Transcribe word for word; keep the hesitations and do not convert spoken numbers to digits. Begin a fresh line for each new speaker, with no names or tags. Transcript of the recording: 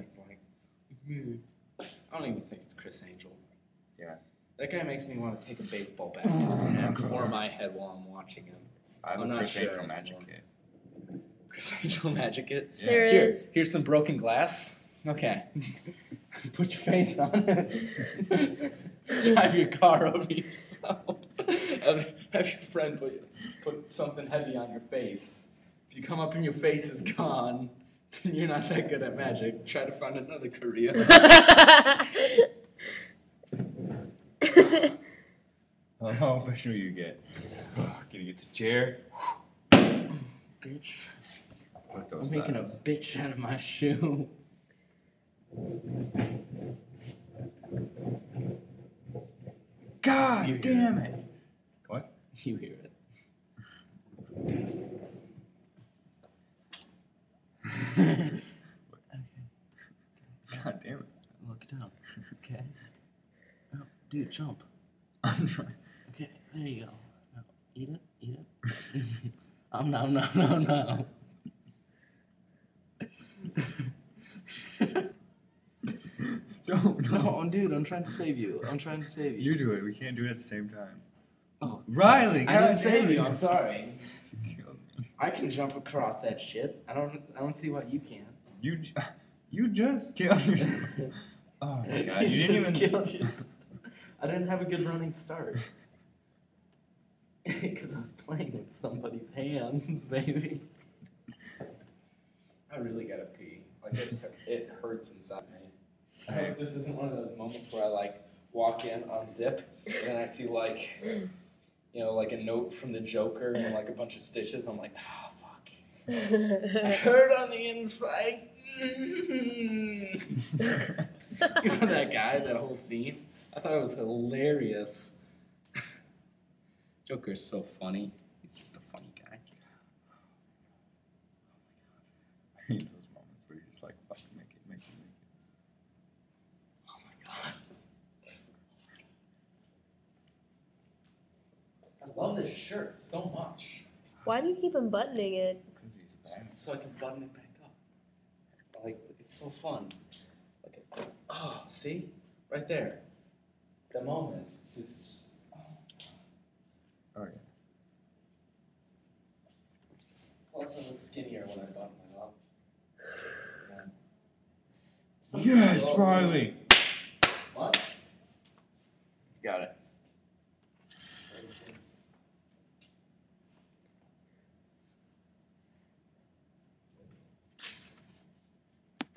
he's like, mm. I don't even think it's Chris Angel.
Yeah.
That guy makes me want to take a baseball bat to his neck or my head while I'm watching him.
I have
I'm
a
not
Chris
sure
Angel magic kit.
Chris Angel magic kit?
Yeah.
There
Here,
is.
here's some broken glass. Okay. Put your face on it. Drive your car over yourself. have, have your friend put, put something heavy on your face. If you come up and your face is gone, then you're not that good at magic. Try to find another career.
Oh, how official you get. Gonna get the chair.
Bitch.
Put those
I'm making
knives.
a bitch out of my shoe.
God
You hear
damn it. What?
You hear it.
God damn it.
Look down. Okay. Oh, dude, jump.
I'm trying.
Okay, there you go. Now, eat it, eat it. Um, no, no, no, no.
Don't,
No, dude, I'm trying to save you. I'm trying to save you.
You do it. We can't do it at the same time.
Oh,
Riley,
I
God
didn't save
damn
you.
it.
I'm sorry.
You killed me.
I can jump across that shit. I don't. I don't see why you can't.
You, j- you just killed yourself. Oh my God!
You
You didn't
just
even.
killed yourself. I didn't have a good running start. Because I was playing with somebody's hands, baby. I really gotta pee. Like it, it hurts inside me. I hope this isn't one of those moments where I like walk in, unzip, and then I see like, you know, like a note from the Joker and like a bunch of stitches. I'm like, ah, oh, fuck. I hurt on the inside. You know that guy, that whole scene? I thought it was hilarious. Joker's so funny. He's just a funny guy.
I hate those moments where you're just like, fucking make it, make it, make it.
Oh my god. I love this shirt so much.
Why do you keep unbuttoning it?
Because he's bad.
So I can button it back up. Like, it's so fun. Like, oh, see? Right there. The moment. It's just.
Oh yeah.
Plus, I look skinnier when I button it up. Yeah.
Yes,
Oh,
Riley.